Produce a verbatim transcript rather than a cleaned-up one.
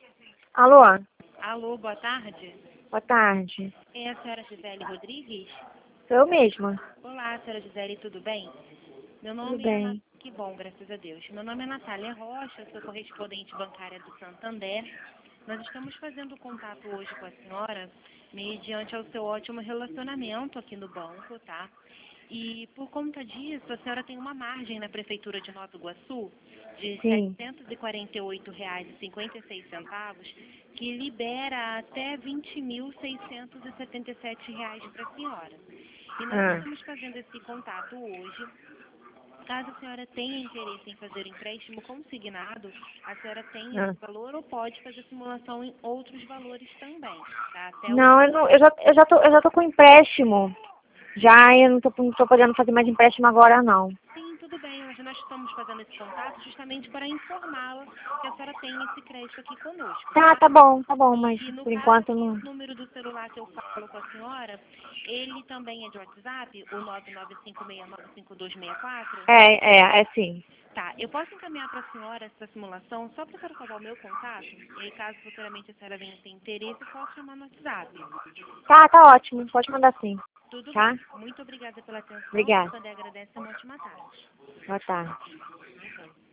Alô? Alô, boa tarde. Boa tarde. É a senhora Gisele Rodrigues? Sou eu mesma. Olá, senhora Gisele, tudo bem? Meu Tudo nome é Ana... bem. Que bom, graças a Deus. Meu nome é Natália Rocha, sou correspondente bancária do Santander. Nós estamos fazendo contato hoje com a senhora, mediante ao seu ótimo relacionamento aqui no banco, tá? E por conta disso, a senhora tem uma margem na Prefeitura de Nova Iguaçu de Sim. setecentos e quarenta e oito reais e cinquenta e seis centavos, que libera até vinte mil seiscentos e setenta e sete reais para a senhora. E nós Ah. estamos fazendo esse contato hoje. Caso a senhora tenha interesse em fazer empréstimo consignado, a senhora tem Ah. esse valor ou pode fazer simulação em outros valores também, tá? Até o... Não, eu, não, eu, já, eu, já tô, eu já tô com empréstimo. Já, eu não tô, não tô podendo fazer mais empréstimo agora, não. Sim, tudo bem, mas nós estamos fazendo esse contato justamente para informá-la que a senhora tem esse crédito aqui conosco, Tá, tá? tá bom, tá bom, mas E no por caso, enquanto não. o número do celular que eu falo com a senhora, ele também é de WhatsApp, o nove nove cinco seis nove cinco dois seis quatro? É, é, é sim. Tá, eu posso encaminhar para a senhora essa simulação só para a senhora salvar o meu contato? E aí, caso futuramente a senhora venha ter interesse, eu posso chamar no WhatsApp. Tá, tá ótimo. Pode mandar sim. Tudo Tá? bem. Muito obrigada pela atenção. Obrigada. Quando agradece, uma ótima tarde. Boa tarde.